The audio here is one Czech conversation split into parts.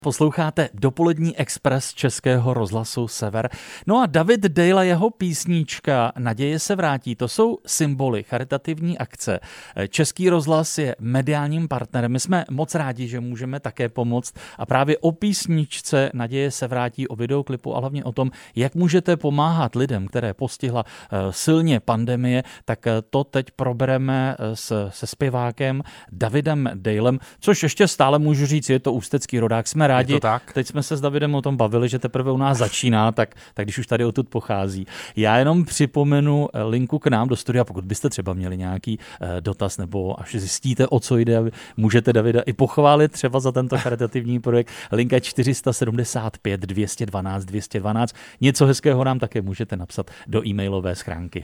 Posloucháte dopolední Express Českého rozhlasu Sever. No a David Dale a jeho písnička Naděje se vrátí, to jsou symboly charitativní akce. Český rozhlas je mediálním partnerem. My jsme moc rádi, že můžeme také pomoct a právě o písničce Naděje se vrátí, o videoklipu a hlavně o tom, jak můžete pomáhat lidem, které postihla silně pandemie, tak to teď probereme se zpěvákem Davidem Dalem, což ještě stále můžu říct, je to ústecký rodák. Jsme rádi. Teď jsme se s Davidem o tom bavili, že teprve u nás začíná, tak když už tady odtud pochází. Já jenom připomenu linku k nám do studia, pokud byste třeba měli nějaký dotaz nebo až zjistíte, o co jde, můžete Davida i pochválit třeba za tento charitativní projekt. Linka 475 212 212. Něco hezkého nám také můžete napsat do e-mailové schránky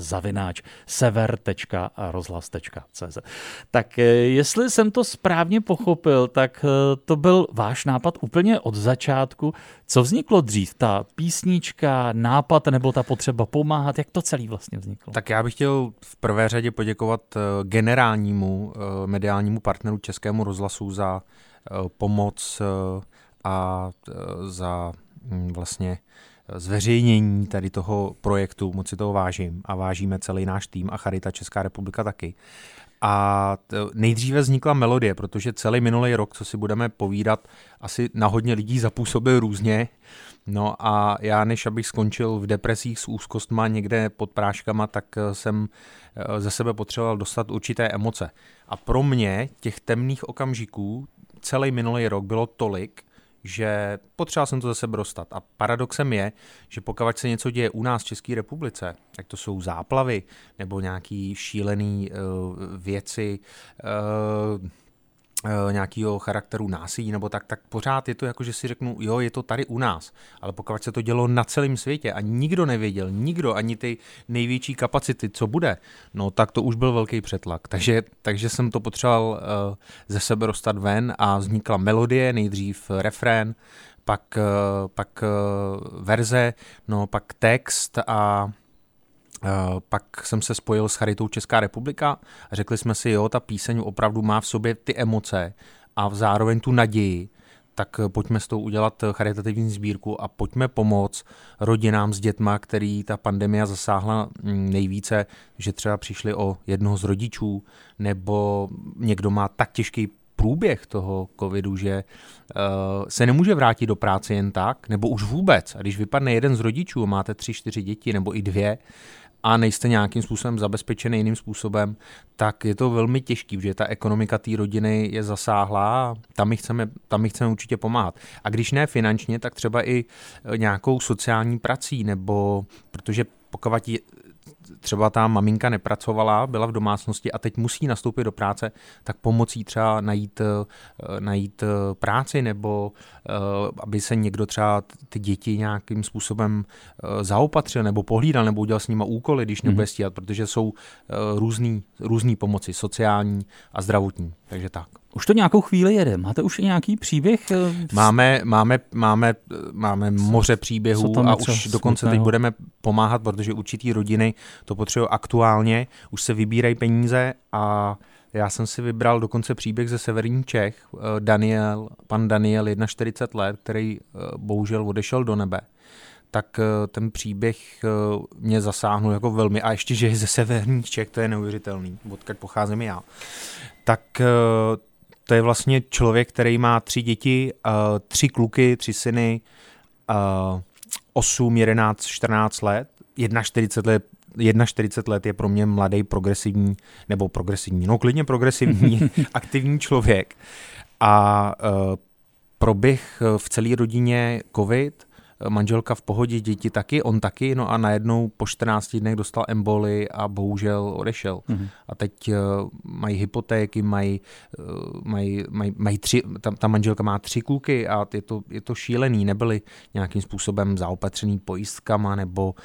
host@sever.rozhlas.cz. Tak jestli jsem to správně pochopil, tak to byl váš nápad úplně od začátku. Co vzniklo dřív? Ta písnička, nápad nebo ta potřeba pomáhat? Jak to celý vlastně vzniklo? Tak já bych chtěl v prvé řadě poděkovat generálnímu mediálnímu partneru Českému rozhlasu za pomoc a za vlastně zveřejnění tady toho projektu. Moc si toho vážím a vážíme celý náš tým a Charita Česká republika taky. A nejdříve vznikla melodie, protože celý minulý rok, co si budeme povídat, asi na hodně lidí zapůsobil různě. No a já, než abych skončil v depresích s úzkostma někde pod práškama, tak jsem ze sebe potřeboval dostat určité emoce. A pro mě těch temných okamžiků celý minulý rok bylo tolik, že potřeboval jsem to ze sebe dostat. A paradoxem je, že pokud se něco děje u nás v České republice, tak to jsou záplavy nebo nějaký šílený věci, nějakého charakteru násilí nebo tak pořád je to jako, že si řeknu, jo, je to tady u nás, ale pokud se to dělo na celém světě a nikdo nevěděl, ani ty největší kapacity, co bude, no tak to už byl velký přetlak. Takže jsem to potřeboval ze sebe dostat ven a vznikla melodie, nejdřív refrén, pak verze, no pak text a pak jsem se spojil s Charitou Česká republika a řekli jsme si, jo, ta píseň opravdu má v sobě ty emoce a zároveň tu naději, tak pojďme s tou udělat charitativní sbírku a pojďme pomoct rodinám s dětma, který ta pandemie zasáhla nejvíce, že třeba přišli o jednoho z rodičů, nebo někdo má tak těžký průběh toho covidu, že se nemůže vrátit do práce jen tak, nebo už vůbec. A když vypadne jeden z rodičů, máte 3-4 děti nebo i 2, a nejste nějakým způsobem zabezpečený jiným způsobem, tak je to velmi těžký, protože ta ekonomika té rodiny je zasáhlá a tam my chceme určitě pomáhat. A když ne finančně, tak třeba i nějakou sociální prací, nebo protože pokud třeba ta maminka nepracovala, byla v domácnosti a teď musí nastoupit do práce, tak pomocí třeba najít práci nebo aby se někdo třeba ty děti nějakým způsobem zaopatřil nebo pohlídal nebo udělal s nima úkoly, když nebude stíhat, protože jsou různý pomoci, sociální a zdravotní, takže tak. Už to nějakou chvíli jede. Máte už i nějaký příběh? Máme moře příběhů a už dokonce teď budeme pomáhat, protože určitý rodiny to potřebují aktuálně, už se vybírají peníze a já jsem si vybral dokonce příběh ze severních Čech, pan Daniel, 41 let, který bohužel odešel do nebe. Tak ten příběh mě zasáhnul jako velmi, a ještě, že je ze severních Čech, to je neuvěřitelný, odkud pocházím i já. Tak to je vlastně člověk, který má 3 děti, 3 kluky, 3 syny, 8, 11, 14 let, 41 let je pro mě mladý, klidně progresivní, aktivní člověk. A proběh v celé rodině covid, manželka v pohodě, děti taky, on taky, no a najednou po 14 dnech dostal emboli a bohužel odešel. A teď mají hypotéky, mají 3, ta manželka má 3 kluky a je to šílený, nebyli nějakým způsobem zaopatřený pojistkama nebo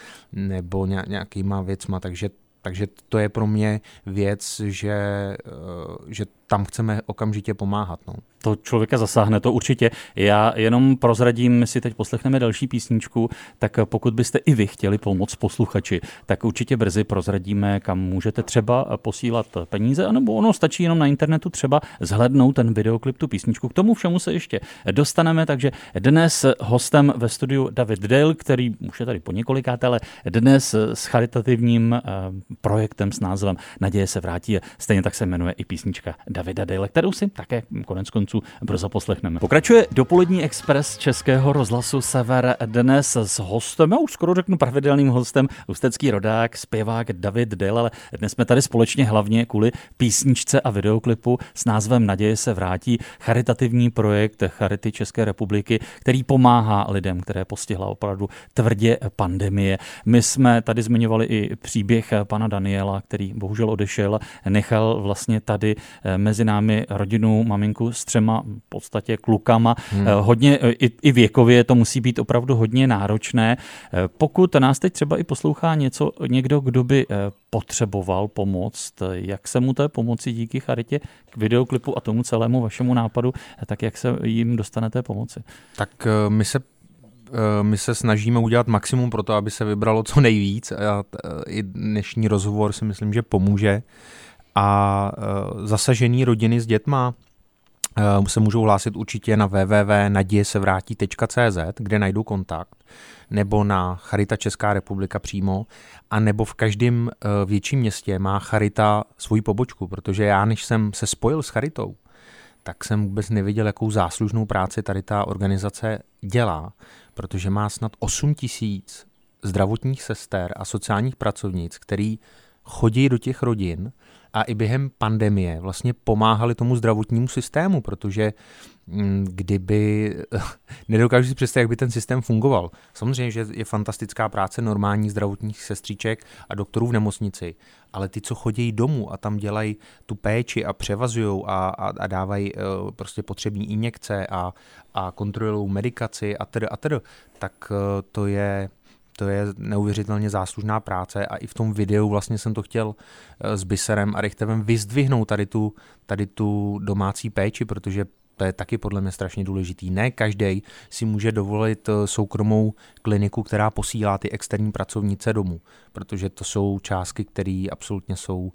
nějakýma věcma, takže to je pro mě věc, že tam chceme okamžitě pomáhat. No. To člověka zasáhne, to určitě. Já jenom prozradím, my si teď poslechneme další písničku, tak pokud byste i vy chtěli pomoct posluchači, tak určitě brzy prozradíme, kam můžete třeba posílat peníze, anebo ono stačí jenom na internetu třeba zhlédnout ten videoklip, tu písničku. K tomu všemu se ještě dostaneme, takže dnes hostem ve studiu David Dale, který už je tady po několikáté, ale dnes s charitativním projektem s názvem Naděje se vrátí. Stejně tak se jmenuje i písnička Davida Dale, kterou si také koneckonců brzo poslechneme. Pokračuje dopolední Express Českého rozhlasu Sever dnes s hostem, já už skoro řeknu pravidelným hostem, ústecký rodák, zpěvák David Dale, ale dnes jsme tady společně hlavně kvůli písničce a videoklipu s názvem Naděje se vrátí, charitativní projekt Charity České republiky, který pomáhá lidem, které postihla opravdu tvrdě pandemie. My jsme tady zmiňovali i příběh pana Daniela, který bohužel odešel, nechal vlastně tady mezi námi rodinu, maminku s 3 v podstatě klukama. Hodně i věkově to musí být opravdu hodně náročné. Pokud nás teď třeba i poslouchá někdo, kdo by potřeboval pomoct, jak se mu té pomoci díky charitě k videoklipu a tomu celému vašemu nápadu, tak jak se jim dostanete pomoci? Tak my se snažíme udělat maximum pro to, aby se vybralo co nejvíc. A i dnešní rozhovor si myslím, že pomůže. A zasažený rodiny s dětma se můžou hlásit určitě na www.nadějesevrátí.cz, kde najdou kontakt, nebo na Charita Česká republika přímo, a nebo v každém větším městě má Charita svoji pobočku, protože já, než jsem se spojil s Charitou, tak jsem vůbec nevěděl, jakou záslužnou práci tady ta organizace dělá, protože má snad 8 000 zdravotních sester a sociálních pracovnic, který chodí do těch rodin a i během pandemie vlastně pomáhali tomu zdravotnímu systému, protože kdyby, nedokážu si představit, jak by ten systém fungoval. Samozřejmě, že je fantastická práce normálních zdravotních sestříček a doktorů v nemocnici, ale ty, co chodí domů a tam dělají tu péči a převazujou a dávají prostě potřební injekce a kontrolují medikaci a tedy, tak to je neuvěřitelně záslužná práce a i v tom videu vlastně jsem to chtěl s Biserem a Richtevem vyzdvihnout tady tu domácí péči, protože to je taky podle mě strašně důležitý. Ne každý si může dovolit soukromou kliniku, která posílá ty externí pracovnice domů, protože to jsou částky, které absolutně jsou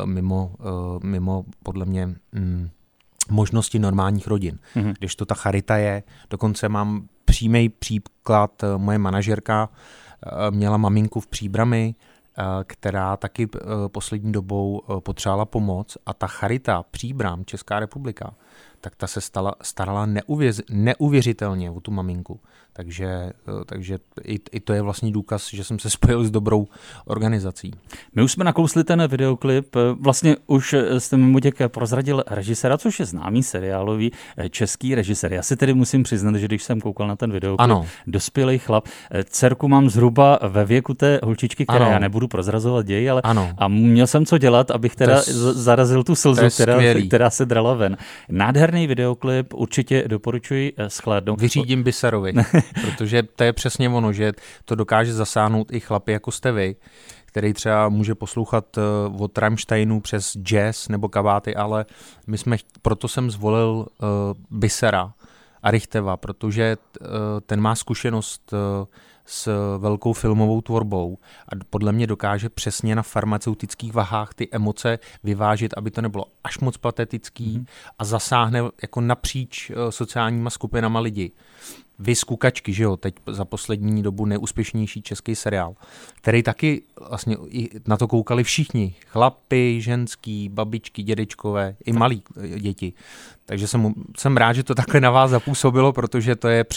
mimo podle mě možnosti normálních rodin. Když to ta charita je, dokonce mám přímý příklad, moje manažerka měla maminku v Příbrami, která taky poslední dobou potřebovala pomoc, a ta charita Příbram, Česká republika, tak ta se starala neuvěřitelně o tu maminku. Takže i to je vlastně důkaz, že jsem se spojil s dobrou organizací. My už jsme nakousli ten videoklip, vlastně už jste mimo děk prozradil režiséra, což je známý seriálový český režisér. Já si tedy musím přiznat, že když jsem koukal na ten videoklip, ano. Dospělý chlap, dcerku mám zhruba ve věku té holčičky, která já nebudu prozrazovat děj, ale a měl jsem co dělat, abych teda zarazil tu slzu, která se drala ven. Nádherný videoklip, určitě doporučuji shlédnout. Vyřídím Biserovi, protože to je přesně ono, že to dokáže zasáhnout i chlapi jako jste vy, který třeba může poslouchat od Rammsteinu přes jazz nebo kabáty, ale proto jsem zvolil Bisera a Richteva, protože ten má zkušenost s velkou filmovou tvorbou a podle mě dokáže přesně na farmaceutických vahách ty emoce vyvážit, aby to nebylo až moc patetický a zasáhne jako napříč sociálníma skupinama lidí. Vys Kukačky, že jo, teď za poslední dobu nejúspěšnější český seriál, který taky vlastně na to koukali všichni. Chlapi, ženský, babičky, dědečkové, i malí děti. Takže jsem rád, že to takhle na vás zapůsobilo, protože to je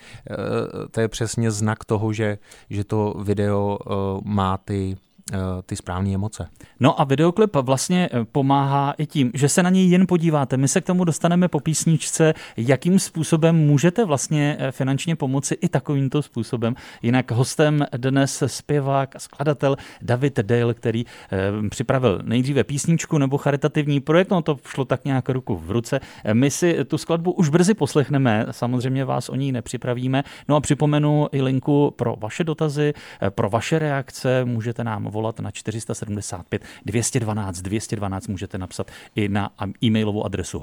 přesně znak toho, že to video má ty správné emoce. No a videoklip vlastně pomáhá i tím, že se na něj jen podíváte. My se k tomu dostaneme po písničce, jakým způsobem můžete vlastně finančně pomoci i takovýmto způsobem. Jinak hostem dnes zpěvák a skladatel David Dale, který připravil nejdříve písničku nebo charitativní projekt, no to šlo tak nějak ruku v ruce. My si tu skladbu už brzy poslechneme, samozřejmě vás o ní nepřipravíme. No a připomenu i linku pro vaše dotazy, pro vaše reakce, můžete nám zavolat na 475 212 212, můžete napsat i na e-mailovou adresu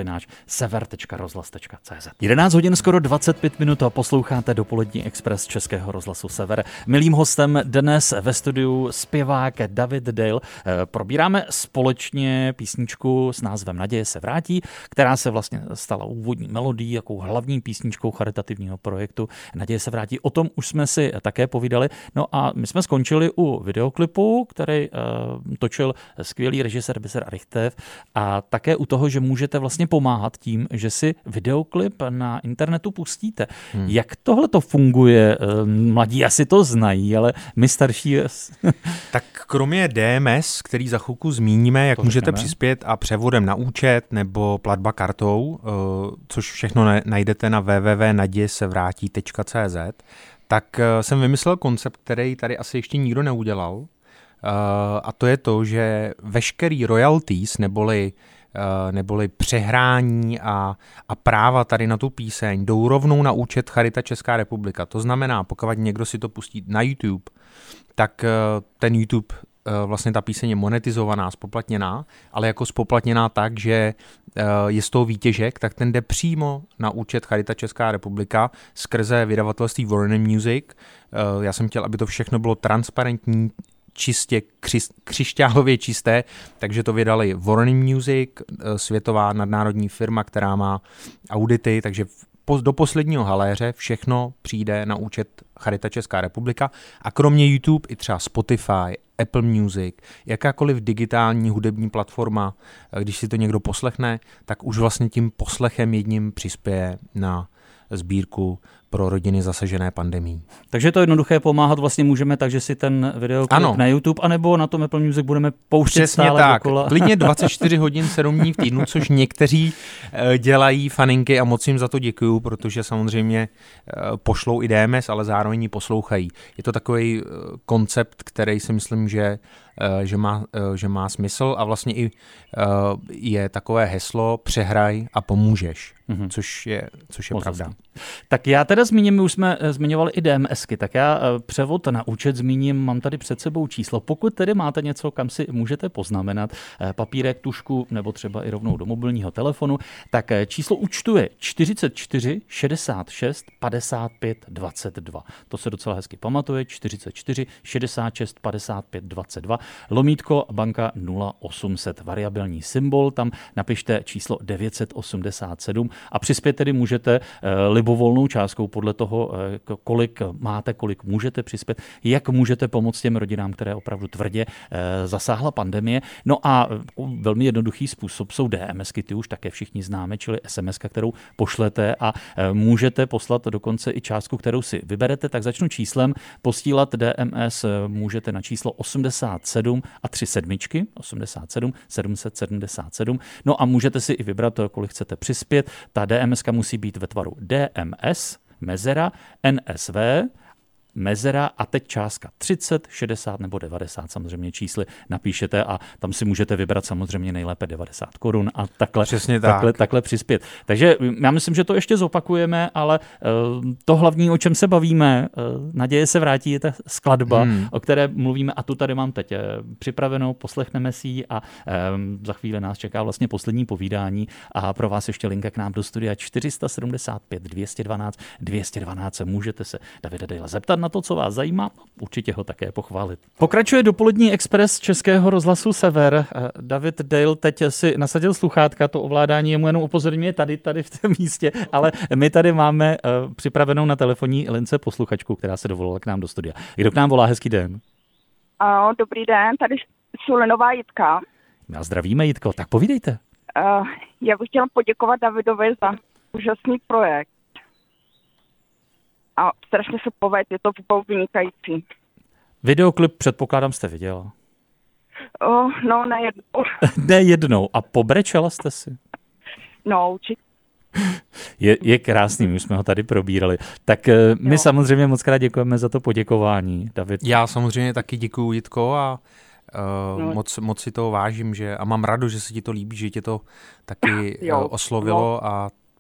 host@sever.rozhlas.cz. 11 hodin skoro 25 minut a posloucháte Dopolední Express Českého rozhlasu Sever. Milým hostem dnes ve studiu zpěvák David Dale. Probíráme společně písničku s názvem Naděje se vrátí, která se vlastně stala úvodní melodií, jakou hlavní písničkou charitativního projektu Naděje se vrátí. O tom už jsme si také povídali. No a my jsme skončili u videoklipu, který točil skvělý režisér Biser Richtev, a také u toho, že můžete vlastně pomáhat tím, že si videoklip na internetu pustíte. Jak tohle to funguje? Mladí asi to znají, ale my starší... Tak kromě DMS, který za chvilku zmíníme, jak můžete přispět a převodem na účet nebo platba kartou, což všechno najdete na www.nadějesevrátí.cz, tak jsem vymyslel koncept, který tady asi ještě nikdo neudělal. A to je to, že veškerý royalties neboli přehrání a práva tady na tu píseň jdou rovnou na účet Charita Česká republika. To znamená, pokud někdo si to pustí na YouTube, tak ten YouTube, vlastně ta píseň je monetizovaná, spoplatněná, ale jako spoplatněná tak, že je z toho výtěžek, tak ten jde přímo na účet Charita Česká republika skrze vydavatelství Warner Music. Já jsem chtěl, aby to všechno bylo transparentní, čistě křišťálově čisté, takže to vydali Warner Music, světová nadnárodní firma, která má audity, takže do posledního haléře všechno přijde na účet Charita Česká republika a kromě YouTube i třeba Spotify, Apple Music, jakákoliv digitální hudební platforma, když si to někdo poslechne, tak už vlastně tím poslechem jedním přispěje na sbírku pro rodiny zasažené pandemií. Takže to jednoduché pomáhat vlastně můžeme tak, že si ten videoklip na YouTube anebo na tom Apple Music budeme pouštět stále tak. dokola. Klidně 24 hodin 7 dní v týdnu, což někteří dělají faninky a moc jim za to děkuju, protože samozřejmě pošlou i DMS, ale zároveň ji poslouchají. Je to takový koncept, který si myslím, že má smysl a vlastně i je takové heslo přehraj a pomůžeš, což je pravda. Tak já teda zmíním, my už jsme zmiňovali i DMSky, tak já převod na účet zmíním, mám tady před sebou číslo. Pokud tedy máte něco, kam si můžete poznamenat, papírek, tušku nebo třeba i rovnou do mobilního telefonu, tak číslo účtu je 44 66 55 22. To se docela hezky pamatuje, 44 66 55 22, lomítko banka 0800, variabilní symbol, tam napište číslo 987 a přispět tedy můžete libovolnou částkou podle toho, kolik máte, kolik můžete přispět, jak můžete pomoct těm rodinám, které opravdu tvrdě zasáhla pandemie. No a velmi jednoduchý způsob jsou DMSky, ty už také všichni známe, čili SMS-ka, kterou pošlete a můžete poslat dokonce i částku, kterou si vyberete, tak začnu číslem. Posílat DMS můžete na číslo 87 a 3 sedmičky, 87 777. No a můžete si i vybrat, kolik chcete přispět. Ta DMS-ka musí být ve tvaru DMS, mezera, NSV, mezera a teď částka 30, 60 nebo 90, samozřejmě čísly napíšete a tam si můžete vybrat samozřejmě nejlépe 90 korun a takhle přispět. Takže já myslím, že to ještě zopakujeme, ale to hlavní, o čem se bavíme, Naděje se vrátí, je ta skladba, o které mluvíme a tu tady mám teď připravenou, poslechneme si ji a za chvíli nás čeká vlastně poslední povídání a pro vás ještě linka k nám do studia 475 212 212. Můžete se Davida Dale zeptat na to, co vás zajímá, určitě ho také pochválit. Pokračuje Dopolední Express Českého rozhlasu Sever. David Dale teď si nasadil sluchátka, to ovládání je mu jenom upozorňuje tady v tom místě, ale my tady máme připravenou na telefonní lince posluchačku, která se dovolila k nám do studia. Kdo k nám volá? Hezký den. Dobrý den, tady Sulenová Jitka. Já zdravíme, Jitko, tak povídejte. Já bych chtěla poděkovat Davidovi za úžasný projekt. A strašně se povedl, je to vůbec vynikající. Videoklip, předpokládám, jste viděla. No, nejednou. Nejednou. A pobrečela jste si? No, určitě. Je krásný, my jsme ho tady probírali. Tak my samozřejmě moc krát děkujeme za to poděkování, David. Já samozřejmě taky děkuju, Jitko, a moc si toho vážím, a mám radost, že se ti to líbí, že tě to taky oslovilo a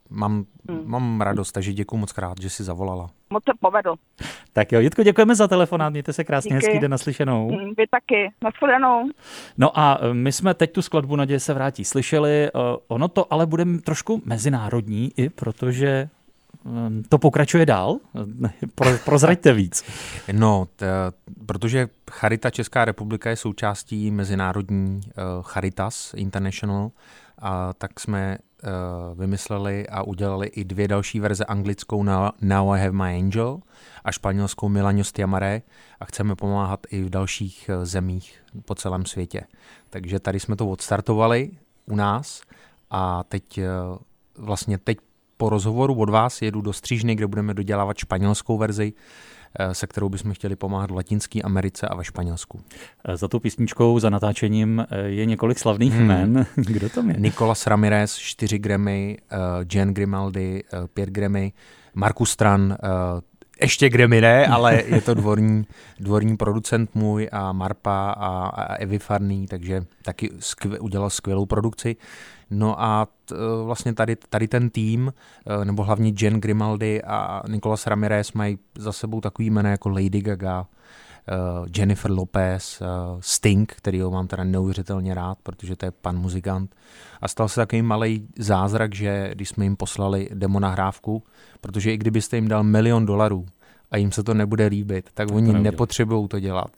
mám radost, takže děkuju moc krát, že jsi zavolala. Moc se povedl. Tak jo, Jitko, děkujeme za telefonát, mějte se krásně, Díky. hezký den, naslyšenou. Vy taky. Nashledanou. No a my jsme teď tu skladbu Naděje se vrátí slyšeli, ono to ale bude trošku mezinárodní, i protože to pokračuje dál. Prozraďte víc. No, protože Charita Česká republika je součástí mezinárodní Charitas International, tak jsme vymysleli a udělali i 2 další verze, anglickou Now I Have My Angel a španělskou Milanos Te Amaré, a chceme pomáhat i v dalších zemích po celém světě. Takže tady jsme to odstartovali u nás a teď po rozhovoru od vás jedu do Střížny, kde budeme dodělávat španělskou verzi, se kterou bychom chtěli pomáhat v Latinské Americe a ve Španělsku. Za tu písničkou, za natáčením je několik slavných jmen. Kdo tam je? Nicolas Ramirez, 4 Grammy, Jen Grimaldi, 5 Grammy, Markus Tran, ještě Grammy ne, ale je to dvorní producent můj, a Marpa a Evy Farný, takže taky udělal skvělou produkci. No a vlastně tady ten tým, nebo hlavně Jen Grimaldi a Nicolas Ramirez mají za sebou takový jména jako Lady Gaga, Jennifer Lopez, Sting, kterýho mám teda neuvěřitelně rád, protože to je pan muzikant. A stal se takový malý zázrak, že když jsme jim poslali demo nahrávku, protože i kdybyste jim dal $1 milion a jim se to nebude líbit, tak oni nepotřebují to dělat.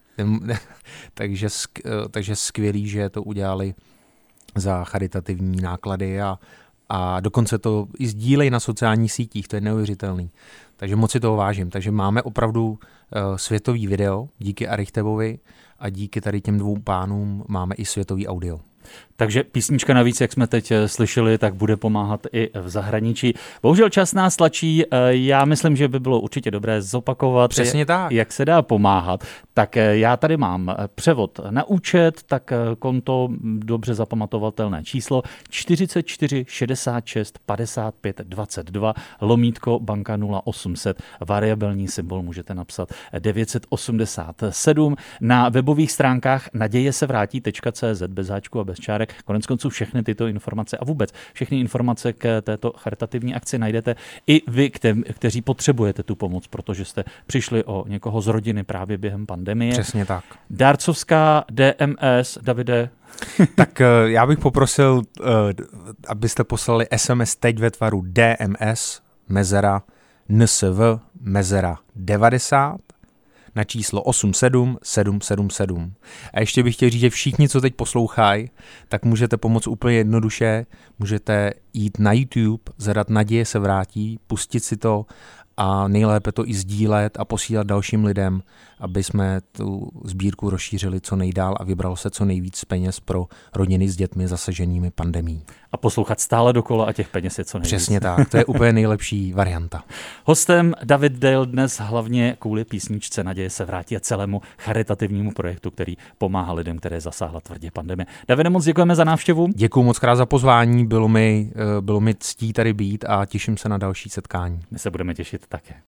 Takže skvělý, že to udělali za charitativní náklady a dokonce to i sdílej na sociálních sítích, to je neuvěřitelný. Takže moc si toho vážím. Takže máme opravdu světový video díky Arichtebovi a díky tady těm 2 pánům máme i světový audio. Takže písnička navíc, jak jsme teď slyšeli, tak bude pomáhat i v zahraničí. Bohužel čas nás tlačí, já myslím, že by bylo určitě dobré zopakovat, jak se dá pomáhat. Tak já tady mám převod na účet, tak konto, dobře zapamatovatelné číslo 44 66 55 22, lomítko banka 0800, variabilní symbol můžete napsat 987. Na webových stránkách nadějesevrátí.cz bez háčku a bez čárek. Koneckonců všechny tyto informace a vůbec všechny informace k této charitativní akci najdete i vy, kteří potřebujete tu pomoc, protože jste přišli o někoho z rodiny právě během pandemie. Přesně tak. Dárcovská DMS, Davide. Tak já bych poprosil, abyste poslali SMS teď ve tvaru DMS mezera NSV mezera 90 na číslo 87777. A ještě bych chtěl říct, že všichni, co teď poslouchají, tak můžete pomoct úplně jednoduše. Můžete jít na YouTube, zadat Naděje se vrátí, pustit si to a nejlépe to i sdílet a posílat dalším lidem, aby jsme tu sbírku rozšířili co nejdál a vybralo se co nejvíc peněz pro rodiny s dětmi zasaženými pandemií. A poslouchat stále dokola a těch peněz je co nejvíc. Přesně tak, to je úplně nejlepší varianta. Hostem David Dale dnes hlavně kvůli písničce Naděje se vrátí a celému charitativnímu projektu, který pomáhá lidem, které zasáhla tvrdě pandemie. Davide, moc děkujeme za návštěvu. Děkuju moc krát za pozvání, bylo mi ctí tady být a těším se na další setkání. My se budeme těšit také.